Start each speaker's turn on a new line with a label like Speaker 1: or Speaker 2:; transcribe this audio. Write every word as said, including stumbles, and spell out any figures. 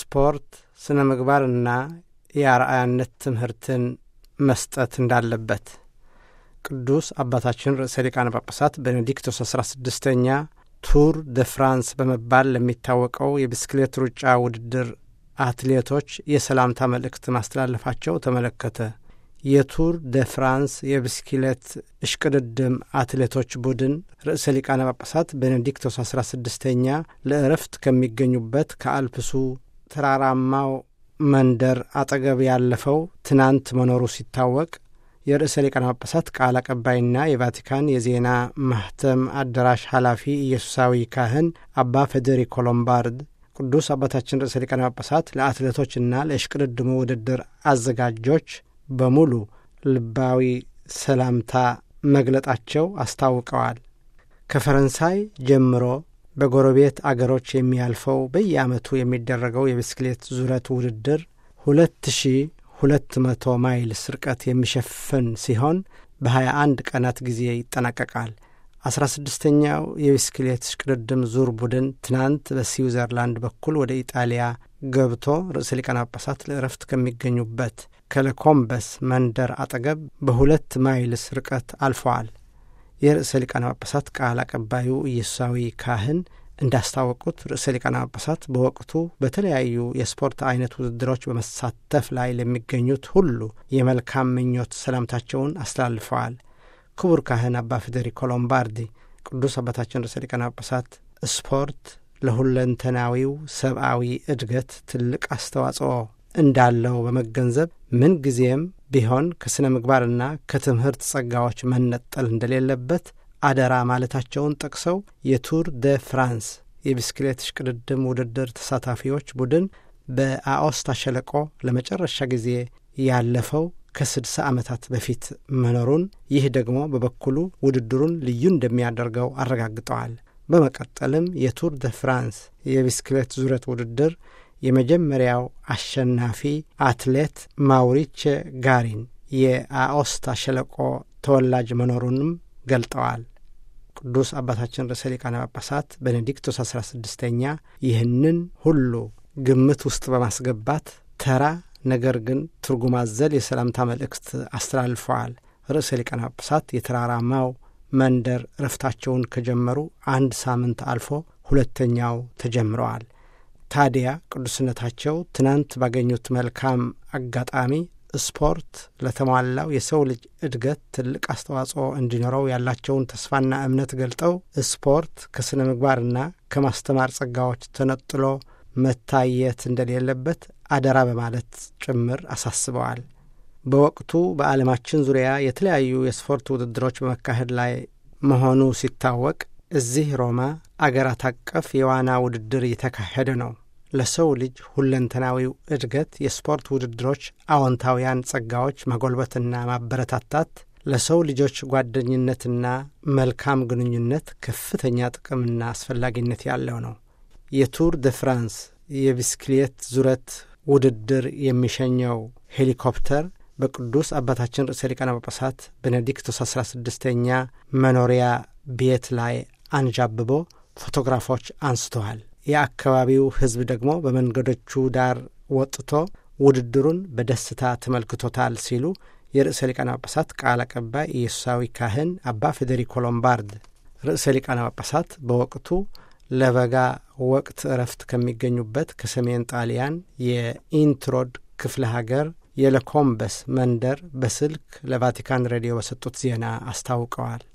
Speaker 1: ስፖርት ስነ ምግባርና የአርአያነት ትምህርትን መስጠት እንዳለበት ቅዱስ አባታችን ርዕሰ ሊቃነ ጳጳሳት ቤኔዲክቶስ አስራ ስድስተኛ ቱር ደ ፍራንስ በመባል ለሚታወቀው የብስክሌት ሩጫ ውድድር አትሌቶች የሰላምታ መልእክት ማስተላለፋቸው ተመለከተ። የቱር ደ ፍራንስ የብስክሌት እሽቅድድም አትሌቶች ቡድን ርዕሰ ሊቃነ ጳጳሳት ቤኔዲክቶስ አስራ ስድስተኛ ለእረፍት ከሚገኙበት ከአልፕሱ ተራራማው መንደር አጠገብ ያለፈው ትናንት መኖሩ ሲታወቅ የርዕሰ ሊቃነ ጳጳሳት ቃል አቀባይና የቫቲካን የዜና ማህተም አዳራሽ ኃላፊ ኢየሱሳዊ ካህን አባ ፌዴሪኮ ሎምባርድ ቅዱስ አባታችን ርዕሰ ሊቃነ ጳጳሳት ለአትሌቶችና ለእሽቅድድሙ ውድድር አዘጋጆች በሙሉ ልባዊ ሰላምታ መግለጣቸው አስታውቀዋል። ከፈረንሳይ ጀምሮ በጎረቤት አገሮች የሚያልፈው በየዓመቱ የሚደረገው የብስክሌት ዙረት ውድድር ሁለት ሺህ ሁለት መቶ ማይልስ ርቀት የሚሸፍን ሲሆን በሀያ አንድ ቀናት ጊዜ ይጠናቀቃል። አስራ ስድስተኛው የብስክሌት እሽቅድድም ዙር ቡድን ትናንት በስዊዘርላንድ በኩል ወደ ኢጣሊያ ገብቶ ርዕሰ ሊቃነ ጳጳሳት ለእረፍት ከሚገኙበት ከለኮምበስ መንደር አጠገብ በሁለት ማይልስ ርቀት አልፈዋል። የርዕሰ ሊቃነ ጳጳሳት ቃል አቀባዩ ኢየሱሳዊ ካህን እንዳስታወቁት ርዕሰ ሊቃነ ጳጳሳት በወቅቱ በተለያዩ የስፖርት አይነት ውድድሮች በመሳተፍ ላይ ለሚገኙት ሁሉ የመልካም ምኞት ሰላምታቸውን አስተላልፈዋል። ክቡር ካህን አባ ፌዴሪኮ ሎምባርዲ ቅዱስ አባታችን ርዕሰ ሊቃነ ጳጳሳት ስፖርት ለሁለንተናዊው ሰብአዊ እድገት ትልቅ አስተዋጽኦ እንዳለው በመገንዘብ ምን ጊዜም ቢሆን ከስነ ምግባርና ከትምህርት ጸጋዎች መነጠል እንደሌለበት አደራ ማለታቸውን ጠቅሰው የቱር ደ ፍራንስ የብስክሌት እሽቅድድም ውድድር ተሳታፊዎች ቡድን በአኦስታ ሸለቆ ለመጨረሻ ጊዜ ያለፈው ከስድሳ ዓመታት በፊት መኖሩን፣ ይህ ደግሞ በበኩሉ ውድድሩን ልዩ እንደሚያደርገው አረጋግጠዋል። በመቀጠልም የቱር ደ ፍራንስ የብስክሌት ዙረት ውድድር የመጀመሪያው አሸናፊ አትሌት ማውሪቼ ጋሪን የአኦስታ ሸለቆ ተወላጅ መኖሩንም ገልጠዋል። ቅዱስ አባታችን ርዕሰ ሊቃነ ጳጳሳት ቤኔዲክቶስ አስራ ስድስተኛ ይህንን ሁሉ ግምት ውስጥ በማስገባት ተራ ነገር ግን ትርጉም አዘል የሰላምታ መልእክት አስተላልፈዋል። ርዕሰ ሊቃነ ጳጳሳት የተራራማው መንደር ረፍታቸውን ከጀመሩ አንድ ሳምንት አልፎ ሁለተኛው ተጀምረዋል። ታዲያ ቅዱስነታቸው ትናንት ባገኙት መልካም አጋጣሚ ስፖርት ለተሟላው የሰው ልጅ እድገት ትልቅ አስተዋጽኦ እንዲኖረው ያላቸውን ተስፋና እምነት ገልጠው ስፖርት ከስነ ምግባርና ከማስተማር ጸጋዎች ተነጥሎ መታየት እንደሌለበት አደራ በማለት ጭምር አሳስበዋል። በወቅቱ በዓለማችን ዙሪያ የተለያዩ የስፖርት ውድድሮች በመካሄድ ላይ መሆኑ ሲታወቅ እዚህ ሮማ አገራት አቀፍ የዋና ውድድር እየተካሄደ ነው። ለሰው ልጅ ሁለንተናዊው እድገት የስፖርት ውድድሮች አዎንታውያን ጸጋዎች ማጎልበትና ማበረታታት ለሰው ልጆች ጓደኝነትና መልካም ግንኙነት ከፍተኛ ጥቅምና አስፈላጊነት ያለው ነው። የቱር ደ ፍራንስ የብስክሌት ዙረት ውድድር የሚሸኘው ሄሊኮፕተር በቅዱስ አባታችን ርዕሰ ሊቃነ ጳጳሳት ቤኔዲክቶስ አስራ ስድስተኛ መኖሪያ ቤት ላይ አንዣብቦ ፎቶግራፎች አንስተዋል። የአካባቢው ሕዝብ ደግሞ በመንገዶቹ ዳር ወጥቶ ውድድሩን በደስታ ተመልክቶታል ሲሉ የርዕሰ ሊቃነ ጳጳሳት ቃል አቀባይ ኢየሱሳዊ ካህን አባ ፌዴሪኮ ሎምባርድ ርዕሰ ሊቃነ ጳጳሳት በወቅቱ ለበጋ ወቅት እረፍት ከሚገኙበት ከሰሜን ጣሊያን የኢንትሮድ ክፍለ ሀገር የለኮምበስ መንደር በስልክ ለቫቲካን ሬዲዮ በሰጡት ዜና አስታውቀዋል።